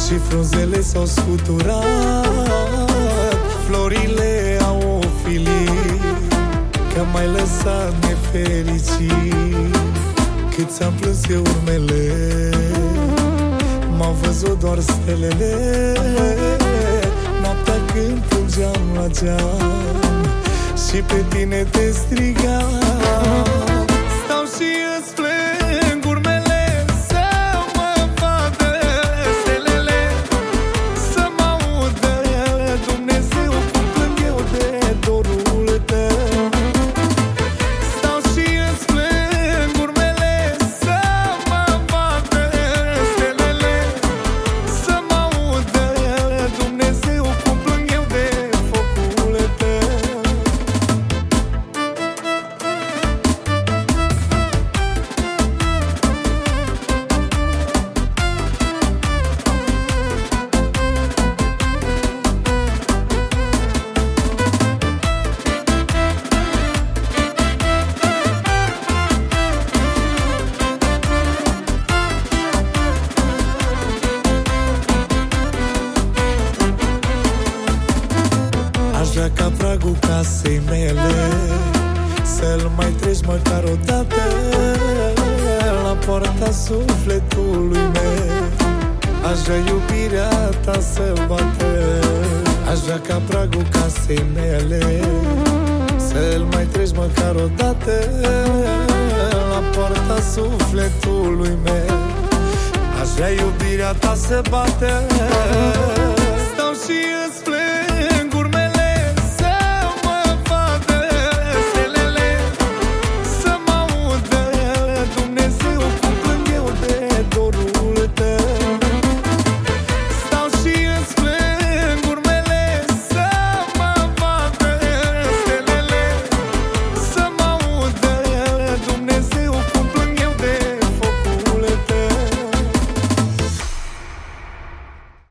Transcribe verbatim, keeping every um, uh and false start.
și frunzele s-au scuturat, florile au ofilit, că m-ai lăsat nefericit. Cât ți-am plâns eu urmele, m-au văzut doar stelele, noaptea când plângeam la geam și pe tine te strigam. Stau și îți plâng urmele, să mă vadă stelele, să mă audă Dumnezeu cum plâng eu de dorul tău. Stau și îți plâng urmele, să mă vadă stelele, să mă audă Dumnezeu cum plâng eu de focul tău. Aș vrea ca pragul casei mele să-l mai treci măcar o dată, la poarta sufletului meu. Aș vrea iubirea ta să bată, aș vrea ca pragul casei mele să-l mai treci măcar o dată, la poarta sufletului meu. Aș vrea iubirea ta să bată. Stau și